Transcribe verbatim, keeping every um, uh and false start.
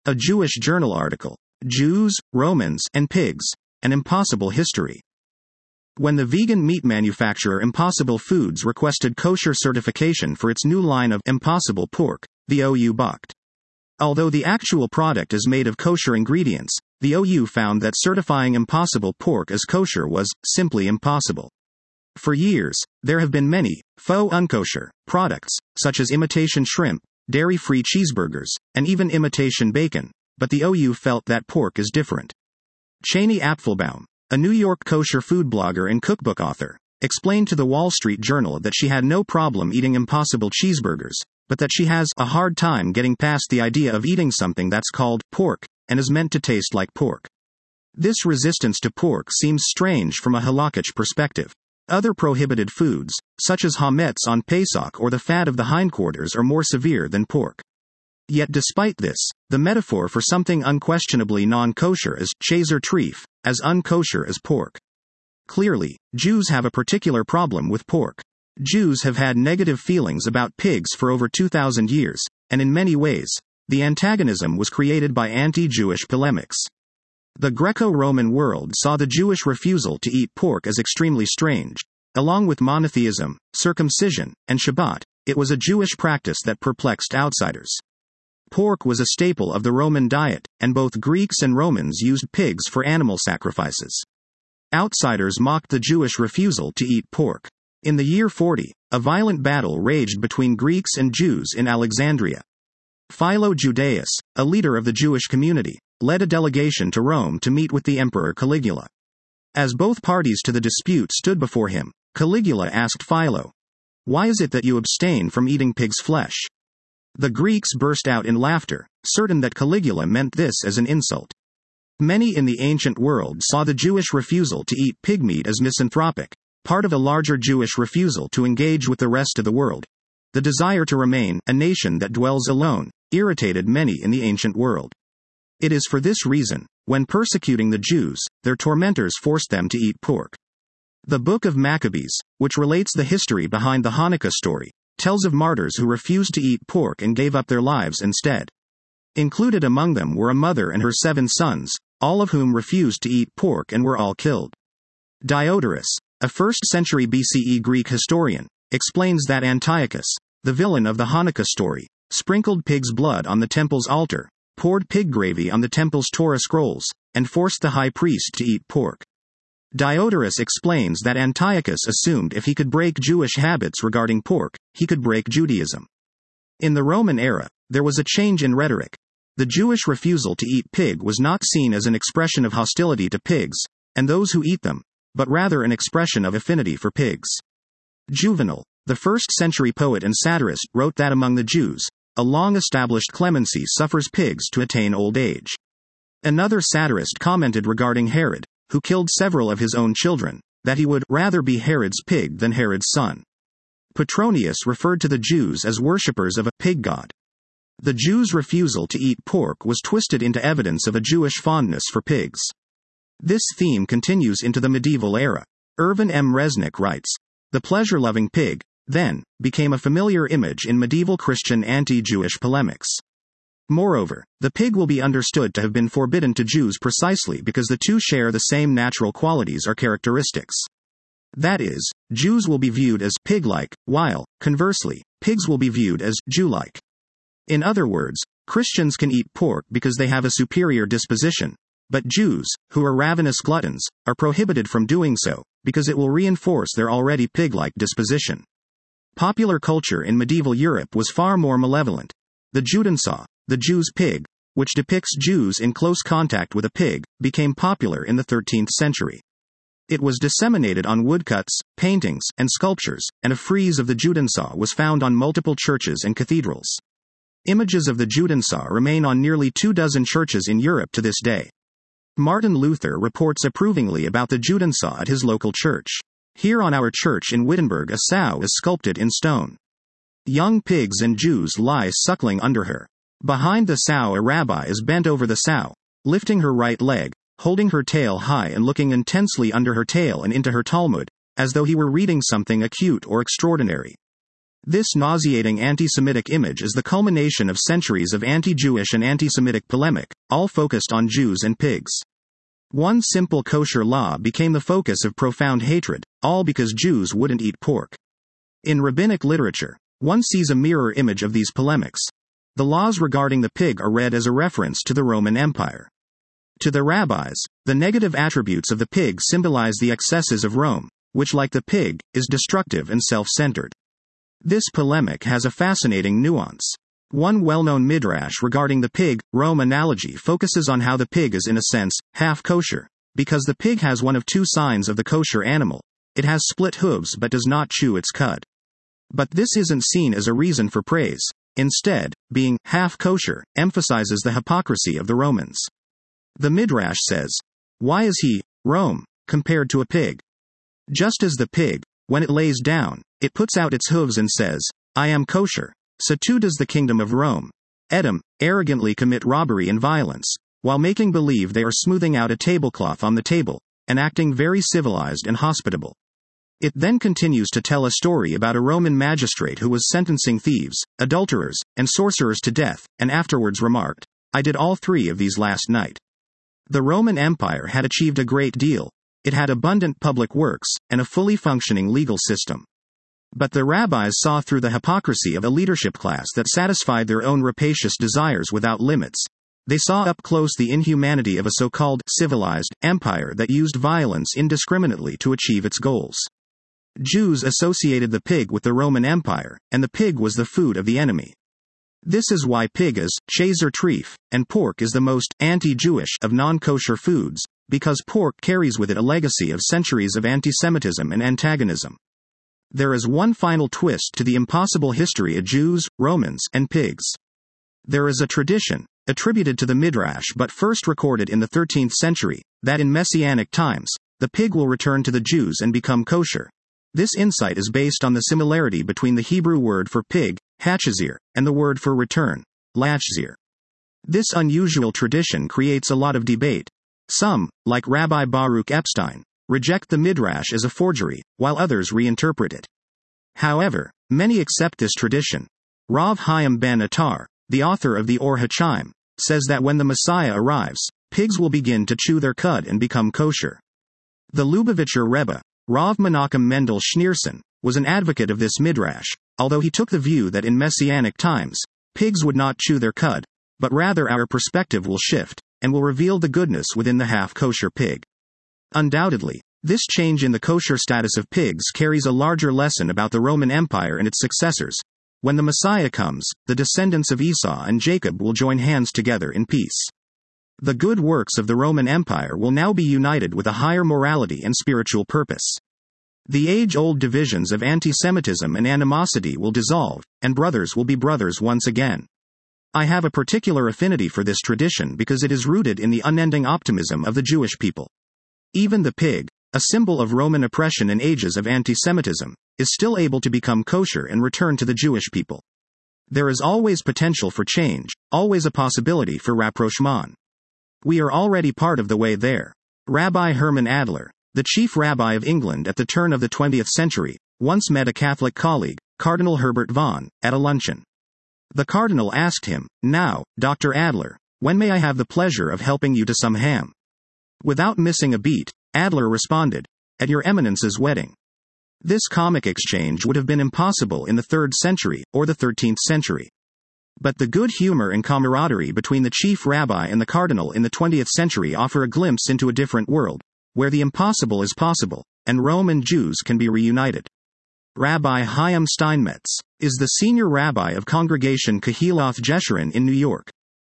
A Jewish journal article. Jews, Romans, and Pigs, An Impossible History. When the vegan meat manufacturer Impossible Foods requested kosher certification for its new line of Impossible Pork, the O U balked. Although the actual product is made of kosher ingredients, the O U found that certifying Impossible Pork as kosher was simply impossible. For years, there have been many faux unkosher products, such as imitation shrimp, dairy-free cheeseburgers, and even imitation bacon, but the O U felt that pork is different. Cheney Apfelbaum, a New York kosher food blogger and cookbook author, explained to the Wall Street Journal that she had no problem eating Impossible cheeseburgers, but that she has a hard time getting past the idea of eating something that's called pork and is meant to taste like pork. This resistance to pork seems strange from a halakhic perspective. Other prohibited foods, such as hametz on Pesach or the fat of the hindquarters, are more severe than pork. Yet despite this, the metaphor for something unquestionably non-kosher is chaser treif, as unkosher as pork. Clearly, Jews have a particular problem with pork. Jews have had negative feelings about pigs for over two thousand years, and in many ways, the antagonism was created by anti-Jewish polemics. The Greco-Roman world saw the Jewish refusal to eat pork as extremely strange. Along with monotheism, circumcision, and Shabbat, it was a Jewish practice that perplexed outsiders. Pork was a staple of the Roman diet, and both Greeks and Romans used pigs for animal sacrifices. Outsiders mocked the Jewish refusal to eat pork. In the year forty, a violent battle raged between Greeks and Jews in Alexandria. Philo Judaeus, a leader of the Jewish community, led a delegation to Rome to meet with the Emperor Caligula. As both parties to the dispute stood before him, Caligula asked Philo, "Why is it that you abstain from eating pig's flesh?" The Greeks burst out in laughter, certain that Caligula meant this as an insult. Many in the ancient world saw the Jewish refusal to eat pig meat as misanthropic, part of a larger Jewish refusal to engage with the rest of the world. The desire to remain a nation that dwells alone irritated many in the ancient world. It is for this reason, when persecuting the Jews, their tormentors forced them to eat pork. The Book of Maccabees, which relates the history behind the Hanukkah story, tells of martyrs who refused to eat pork and gave up their lives instead. Included among them were a mother and her seven sons, all of whom refused to eat pork and were all killed. Diodorus, a first century B C E Greek historian, explains that Antiochus, the villain of the Hanukkah story, sprinkled pig's blood on the temple's altar, poured pig gravy on the temple's Torah scrolls, and forced the high priest to eat pork. Diodorus explains that Antiochus assumed if he could break Jewish habits regarding pork, he could break Judaism. In the Roman era, there was a change in rhetoric. The Jewish refusal to eat pig was not seen as an expression of hostility to pigs, and those who eat them, but rather an expression of affinity for pigs. Juvenal, the first century poet and satirist, wrote that among the Jews, a long-established clemency suffers pigs to attain old age. Another satirist commented regarding Herod, who killed several of his own children, that he would rather be Herod's pig than Herod's son. Petronius referred to the Jews as worshippers of a pig god. The Jews' refusal to eat pork was twisted into evidence of a Jewish fondness for pigs. This theme continues into the medieval era. Irvin M. Resnick writes, "The pleasure-loving pig, then, became a familiar image in medieval Christian anti-Jewish polemics. Moreover, the pig will be understood to have been forbidden to Jews precisely because the two share the same natural qualities or characteristics. That is, Jews will be viewed as pig-like, while, conversely, pigs will be viewed as Jew-like. In other words, Christians can eat pork because they have a superior disposition, but Jews, who are ravenous gluttons, are prohibited from doing so, because it will reinforce their already pig-like disposition." Popular culture in medieval Europe was far more malevolent. The Judensaw, the Jew's pig, which depicts Jews in close contact with a pig, became popular in the thirteenth century. It was disseminated on woodcuts, paintings, and sculptures, and a frieze of the Judensaw was found on multiple churches and cathedrals. Images of the Judensaw remain on nearly two dozen churches in Europe to this day. Martin Luther reports approvingly about the Judensaw at his local church. "Here on our church in Wittenberg a sow is sculpted in stone. Young pigs and Jews lie suckling under her. Behind the sow a rabbi is bent over the sow, lifting her right leg, holding her tail high and looking intensely under her tail and into her Talmud, as though he were reading something acute or extraordinary. This nauseating anti-Semitic image is the culmination of centuries of anti-Jewish and anti-Semitic polemic, all focused on Jews and pigs. One simple kosher law became the focus of profound hatred, all because Jews wouldn't eat pork. In rabbinic literature, one sees a mirror image of these polemics. The laws regarding the pig are read as a reference to the Roman Empire. To the rabbis, the negative attributes of the pig symbolize the excesses of Rome, which, like the pig, is destructive and self-centered. This polemic has a fascinating nuance. One well-known midrash regarding the pig-Rome analogy focuses on how the pig is in a sense, half-kosher, because the pig has one of two signs of the kosher animal. It has split hooves but does not chew its cud. But this isn't seen as a reason for praise. Instead, being half-kosher emphasizes the hypocrisy of the Romans. The midrash says, "Why is he, Rome, compared to a pig? Just as the pig, when it lays down, it puts out its hooves and says, 'I am kosher,' so too does the kingdom of Rome, Edom, arrogantly commit robbery and violence, while making believe they are smoothing out a tablecloth on the table, and acting very civilized and hospitable." It then continues to tell a story about a Roman magistrate who was sentencing thieves, adulterers, and sorcerers to death, and afterwards remarked, "I did all three of these last night." The Roman Empire had achieved a great deal. It had abundant public works, and a fully functioning legal system. But the rabbis saw through the hypocrisy of a leadership class that satisfied their own rapacious desires without limits. They saw up close the inhumanity of a so-called civilized empire that used violence indiscriminately to achieve its goals. Jews associated the pig with the Roman Empire, and the pig was the food of the enemy. This is why pig is chaser treif, and pork is the most anti-Jewish of non-kosher foods, because pork carries with it a legacy of centuries of anti-Semitism and antagonism. There is one final twist to the impossible history of Jews, Romans, and pigs. There is a tradition, attributed to the Midrash but first recorded in the thirteenth century, that in Messianic times, the pig will return to the Jews and become kosher. This insight is based on the similarity between the Hebrew word for pig, hachazir, and the word for return, lachzir. This unusual tradition creates a lot of debate. Some, like Rabbi Baruch Epstein, reject the Midrash as a forgery, while others reinterpret it. However, many accept this tradition. Rav Chaim ben Attar, the author of the Or HaChaim, says that when the Messiah arrives, pigs will begin to chew their cud and become kosher. The Lubavitcher Rebbe, Rav Menachem Mendel Schneerson, was an advocate of this Midrash, although he took the view that in Messianic times, pigs would not chew their cud, but rather our perspective will shift, and will reveal the goodness within the half-kosher pig. Undoubtedly, this change in the kosher status of pigs carries a larger lesson about the Roman Empire and its successors. When the Messiah comes, the descendants of Esau and Jacob will join hands together in peace. The good works of the Roman Empire will now be united with a higher morality and spiritual purpose. The age-old divisions of anti-Semitism and animosity will dissolve, and brothers will be brothers once again. I have a particular affinity for this tradition because it is rooted in the unending optimism of the Jewish people. Even the pig, a symbol of Roman oppression and ages of anti-Semitism, is still able to become kosher and return to the Jewish people. There is always potential for change, always a possibility for rapprochement. We are already part of the way there. Rabbi Herman Adler, the chief rabbi of England at the turn of the twentieth century, once met a Catholic colleague, Cardinal Herbert Vaughan, at a luncheon. The cardinal asked him, "Now, Doctor Adler, when may I have the pleasure of helping you to some ham?" Without missing a beat, Adler responded, "At your eminence's wedding." This comic exchange would have been impossible in the third century, or the thirteenth century. But the good humor and camaraderie between the chief rabbi and the cardinal in the twentieth century offer a glimpse into a different world, where the impossible is possible, and Rome and Jews can be reunited. Rabbi Chaim Steinmetz is the senior rabbi of Congregation Kehilath Jeshurun in New York.